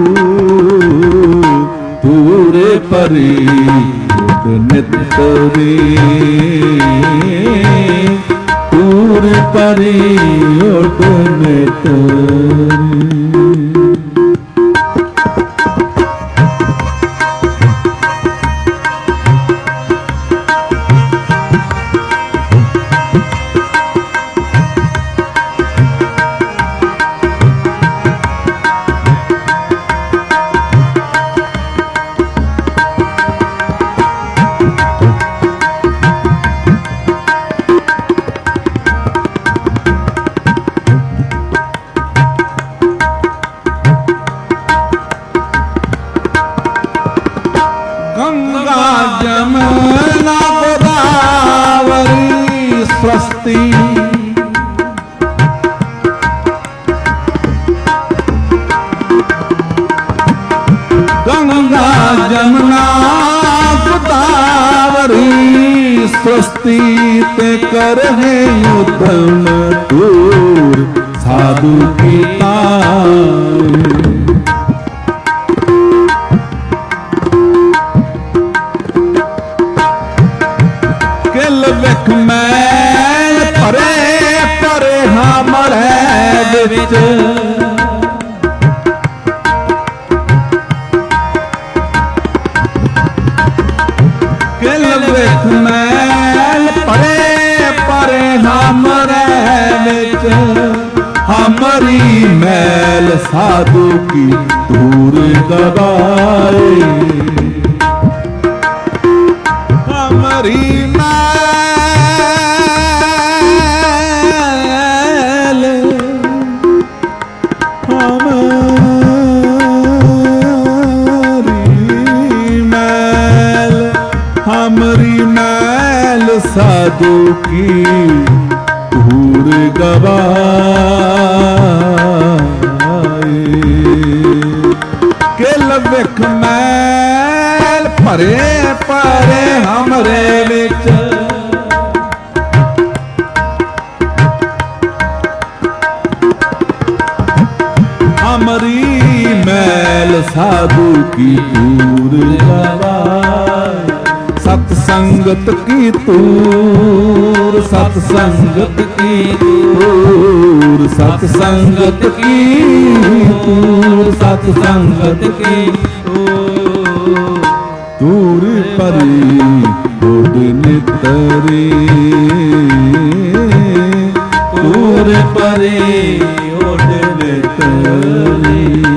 तूर परी उड़ने तरी तूर परी उड़ने तरी गंगा जमुना गोदावरी स्वस्ति गंगा जमुना गोदावरी स्वस्ति ते कर है उत्तम दूर साधु की तारी मैल परे परे हमरे विच किल विच मैल परे परे हमरे विच हमारी मैल साधु की धूर गवाए। हमारी मैल हमारी मैल साधु की धूर गवाए। के लविख मैल भरे परे हमरे विच हमारी मैल साधु की दूर गवाए। सत्संगत की तूर सत्संगत की तूर सत्संगत की तूर सत्संगत की तूर परी उड नितरी तूर परी उड नितरी।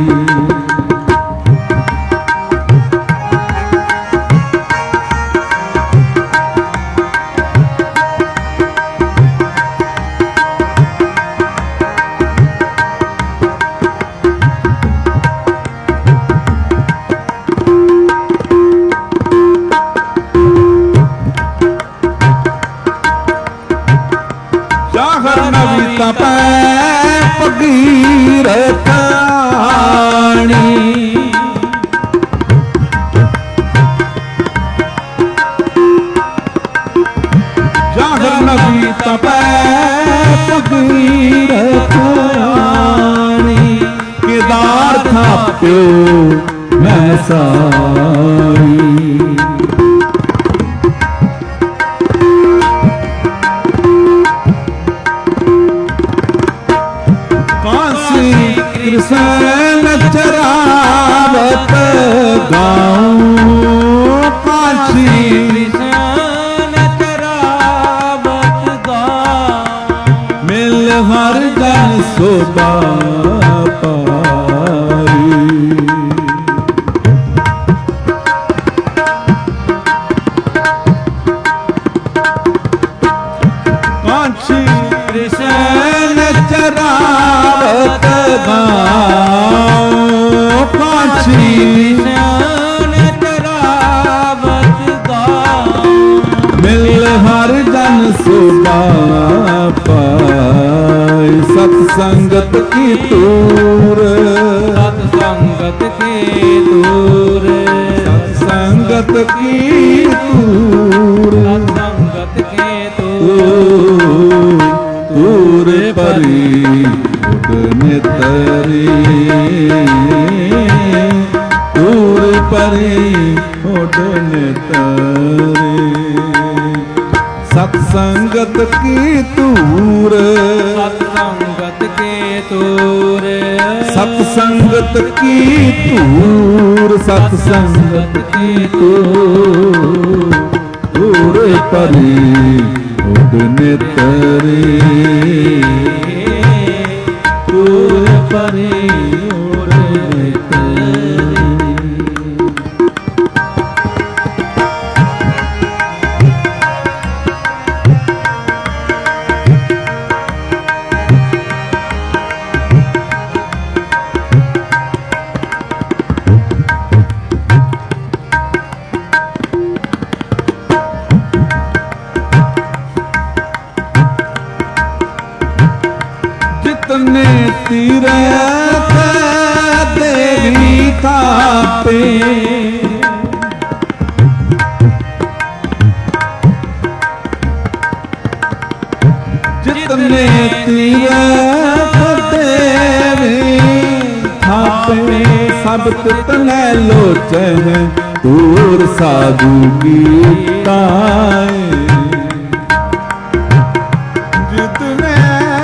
भगीरथाणी जागर नबी तपै भगीरथाणी केदार थाप्यो मैं सारी। कृष्ण चरावत गाऊं काशी कृष्ण चरावत गाऊं मिल हर जन शोभा पाई। काशी कृष्ण चरावत गाऊं काशी कृष्ण चरावत गाऊं मिल हर जन शोभा पाई। सत्संगत की तूर सत्संगत की तूर सत्संगत की तूर सत्संगत की तूर तूर परी उड नितरी तूर परी उड नितरी। सत्संगत की तूर सत्संगत के तूर सत्संगत की तूर सत्संगत की तूर तूर परी उड नितरी तूर परी उड नितरी। जितने तीरथ देवी थापे जितने तीरथ देवी थापे सब तितने लोचन दूर साधु की ताए। जितने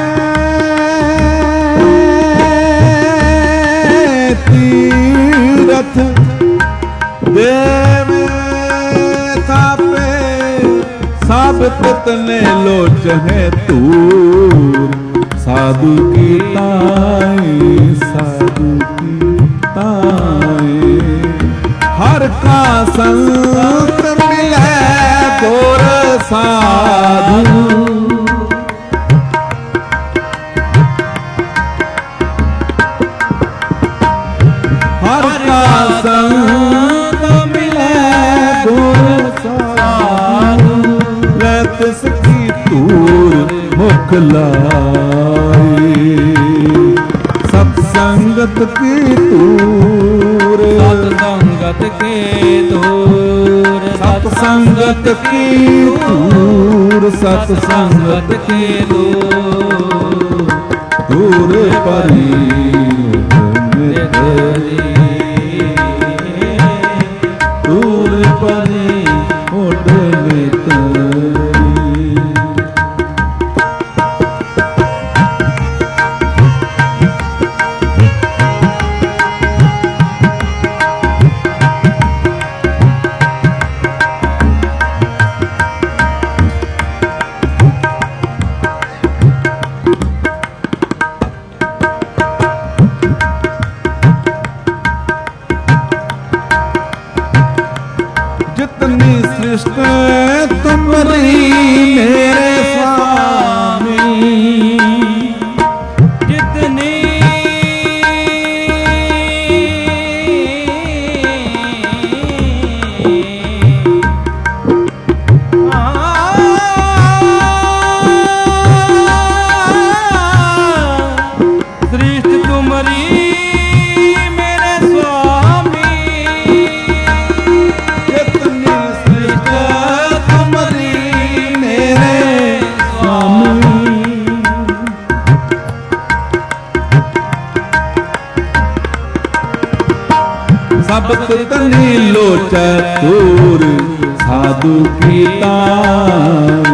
तीरथ देव थापे सब तितने लोच है तूर साधु की ताई, साधु की ताई। हर का संत मिले गोर साधु, हर का संत मिले गोर साधु। ले तिसकी तूर मुख लाई, सत्संगत की तूर, सत्संगत के दूर, सत्संगत की तूर, सत्संगत के दूर, दूर परी दूर परी ओढ़ने तरी। जितनी सृष्टि तुम्हारी मेरे स्वामी, जितनी सृष्टि तुम्हारी मेरे स्वामी, जितनी सृष्टि तुम्हारी मेरे स्वामी। सब तितनी लोचा दूर साधु की ताई।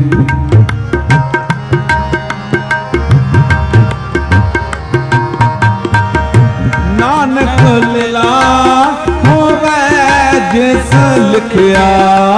नानक लीला होवे जिस लिखिया,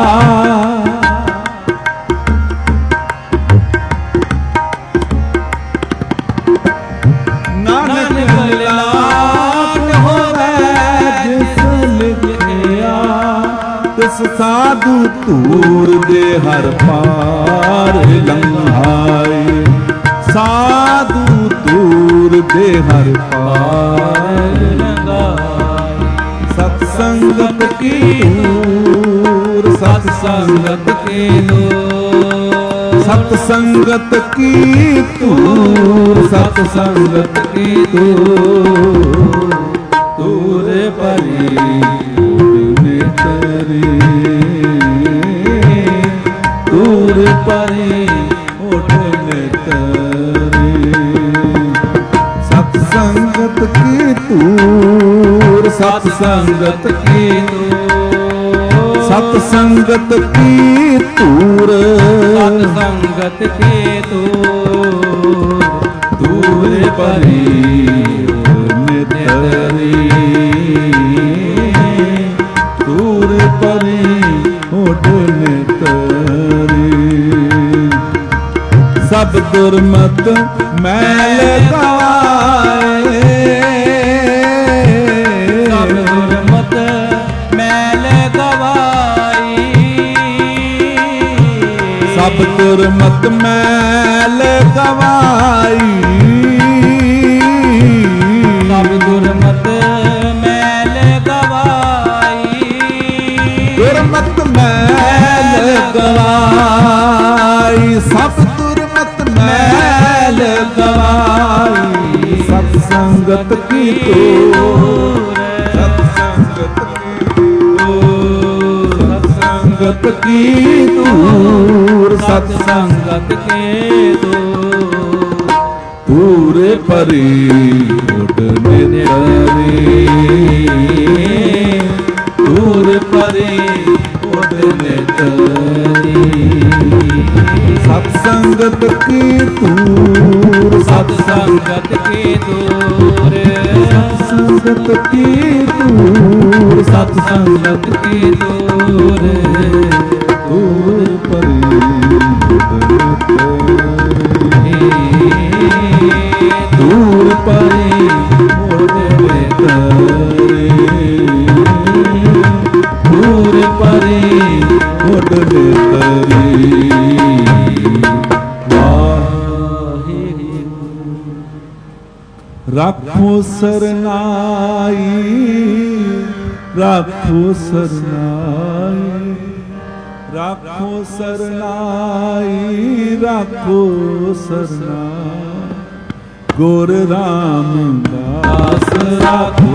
नानक लीला होवे जिस लिखिया। तिस साधु तूर दे हर पार लंघाए, साधु तूर दे हर पार लगाई। सत्संगत की तूर, सत्संगत के दूर, सत्संगत की तूर, सत्संगत की तूर, तूर परी ओढ़ने तरी, तूर परी ओढ़ने तरी। सत्संगत की तूर, सत्संगत के दूर, सत्संगत की तूर, सत्संगत के दूर, दूर परी ओढ़ने तरी, दूर परी ओढ़ने तरी। सब दुर्मत मैल गवाए, सब दुर्मत मैल गवाई, सब दुर्मत मैल गवाई, सब दुर्मत मैल गवाई, दुर्मत मैल गवाई, सब दुर्मत मैल गवाई। सत्संगत की तूर, सत्संगत की तूर, सत्संगत की तूर, सत्संगत के दूर, दूर परी ओढ़ने तरी, दूर परी ओढ़ने तरी। सत्संगत की तूर, सत्संगत के दूर, सत्संगत की तूर, सत्संगत के दूर, दूर परी ओढ़ने तरी। दूर परे उडल तरी। राखो सरनाई, राखो सरनाई, राखो सरनाई, राखो सरनाई। गुर रामदास राखो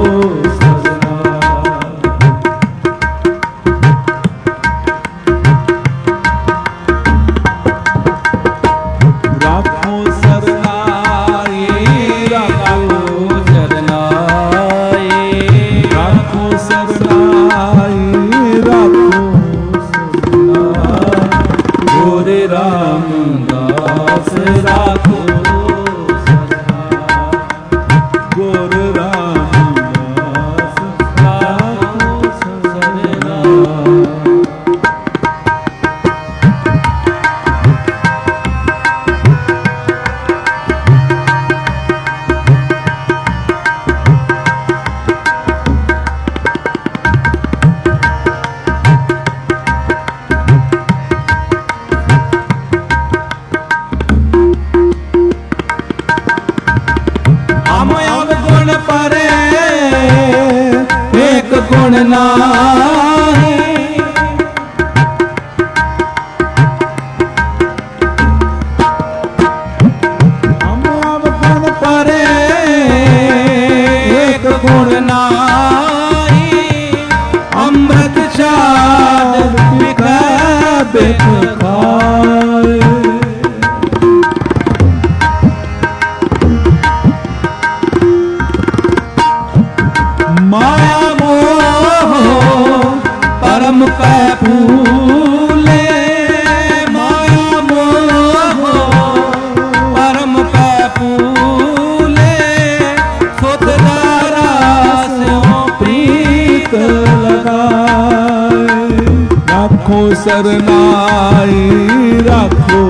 गुण नाहि। हम गुण परे एक गुण नाहि। अमृत शाद बिख बिख खाए। माया परम पै फूले, माया मोह परम पै फूले। सुध दारा स्यों प्रीत लगाए। राखो सरनाई, राखो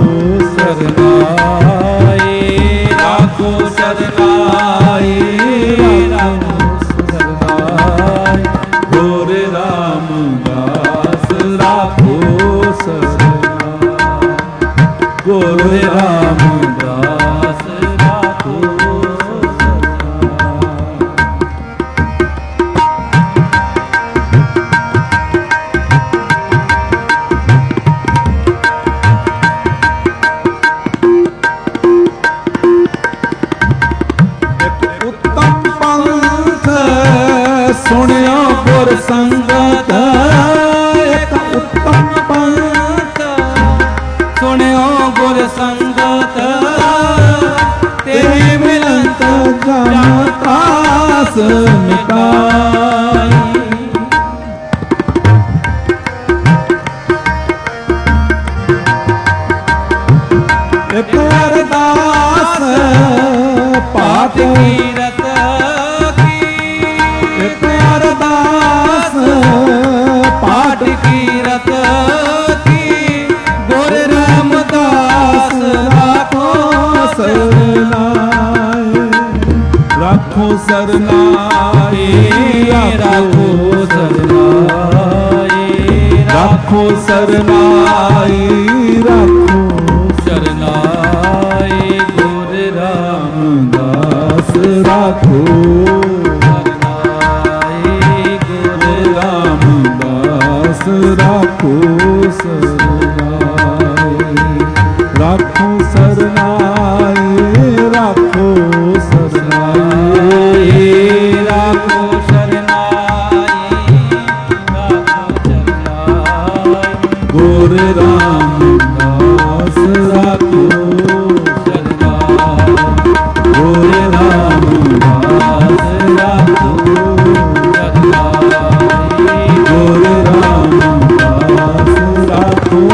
सरनाई, राखो सरनाई, राखो सरनाई। गुर रामदास राखो सरनाई। गुर रामदास राखो सरनाई। उत्तम पंथ सुनियो गुर संगत। एक उत्तम पंथ सुनियो गुर संगत। तेरे मिलंत जन त्रास मिटाई। एक अरदास पाठ कीरत की। एक अरदास पाठ कीरत की। गुर रामदास राखो सरनाई। राखो सरनाई, राखो सरनाई, राखो सरनाई, राखो सरनाई। गुर रामदास राखो सरनाई। गुर रामदास राखो सरनाई। राखो सरनाई, राखो सरनाई, राखो सरनाई, राखो सरनाई। गुर रामदास राखो सरनाई। गुर रामदास राखो सरनाई। गुर रामदास राखो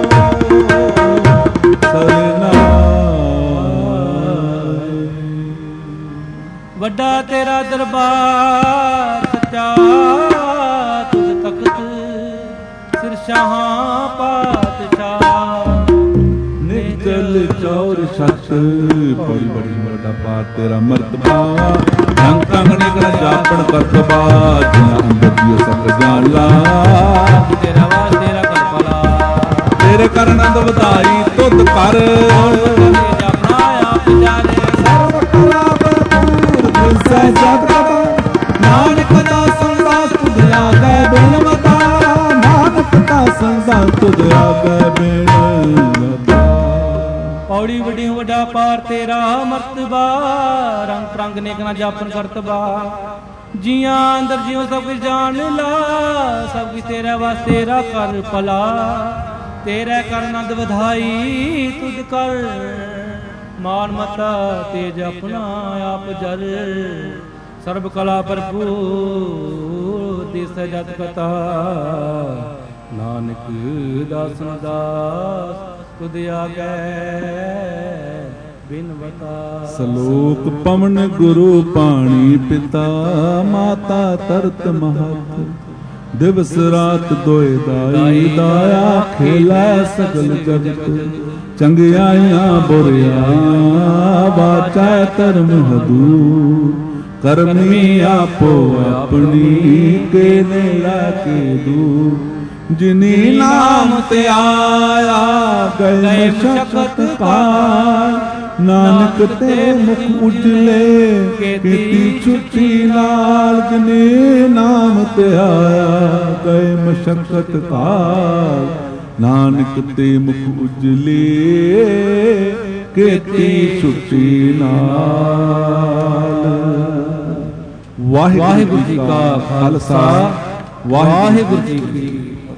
सरनाई। वड्डा तेरा दरबार सच्चा तुझ तख्त सिर शाहां पातशाह। निचल चौर सत बड़ी बड़ी बड़ा पार तेरा मर्तबा। ਟੰਗਣੇ ਕਰ ਜਾਪਣ ਕਰਤ ਬਾਜ ਅੰਦਰ ਜੀਉ ਸਭ ਜਾਲਾ ਤੇਰਾ ਵਾਸ ਤੇਰਾ ਕਰਪਲਾ ਤੇਰੇ ਕਰਨ ਅੰਦ ਵਧਾਈ ਤੁਧ ਕਰ ਆਪਣਾ ਆਪ ਜਾਣੇ ਸਰਬ ਕਲਾ ਭਰਪੂਰ ਦਿਸੈ ਜਗ ਕਟਾ ਨਾਨਕ ਦਾ ਸੰਦਾਸ ਤੁਧ ਆਗੈ ਬਿਨ ਮਤਾ ਨਾਨਕ ਦਾ ਸੰਦਾਸ ਤੁਧ ਆਗੈ ਬਿਨ ਮਤਾ ਪੌੜੀ ਵੱਡੀ ਵੱਡਾ ਪਾਰ ਤੇਰਾ ਮਰਤਬਾ ਰੰਗ ਪ੍ਰੰਗ ਨੇਕ ਨਾ ਜਾਪਨ ਕਰਤਬਾ ਜੀਆਂ ਅੰਦਰ ਜਿਉ ਸਭ ਕੁਝ ਜਾਣ ਲਾ ਸਭ ਕੁਝ ਤੇਰਾ ਵਾਸ ਤੇਰਾ ਕਰ ਭਲਾ ਤੇਰੇ ਕਰਨ ਅੰਦ ਵਧਾਈ ਤੁਧ ਕਰ ਮਾਨ ਮਤਾ ਤੇਜ ਆਪਣਾ ਆਪ ਜਰ ਸਰਬ ਕਲਾ ਭਰਪੂਰ ਦਿਸ ਜਤ ਕਤਾ ਨਾਨਕ ਦਾਸਨ ਦਾਸ ਤੁਧ ਆਗੈ ਬਿਨ ਬਤਾ ਸਲੋਕ ਪਵਨ ਗੁਰੂ ਪਾਣੀ ਪਿਤਾ ਮਾਤਾ ਤਰਤ ਮਹਤ ਦਿਵਸ ਰਾਤ ਦੋਇ ਦਾਈ ਦਾਇਆ ਖੇਲਾ ਸਗਲ ਜਗਤ ਚੰਗਿਆਈਆਂ ਬੁਰਿਆਈਆਂ ਵਾਚੈ ਧਰਮ ਹਦੂ ਕਰਮੀ ਆਪੋ ਆਪਣੀ ਕੇ ਨੇ ਲਾ ਕੇ ਦੂ ਜਿਨੀ ਨਾਮ ਤੇ ਆਇਆ ਗਏ ਮਸ਼ਕਤ ਪਾਰ ਨਾਨਕ ਤੇ ਮੁਖ ਉਜਲੇ ਕੀਤੀ ਛੁੱਟੀ ਨਾਲ ਜਿਨੇ ਨਾਮ ਤੇ ਆਇਆ ਗਏ ਮਸ਼ਕਤ ਕਾਲ ਨਾਨਕ ਤੇ ਮੁਖ ਉਜਲੇ ਕੀਤੀ ਛੁੱਟੀ ਨਾਲ। ਵਾਹਿਗੁਰੂ ਜੀ ਕਾ ਖਾਲਸਾ ਵਾਹਿਗੁਰੂ ਜੀ ਕੀ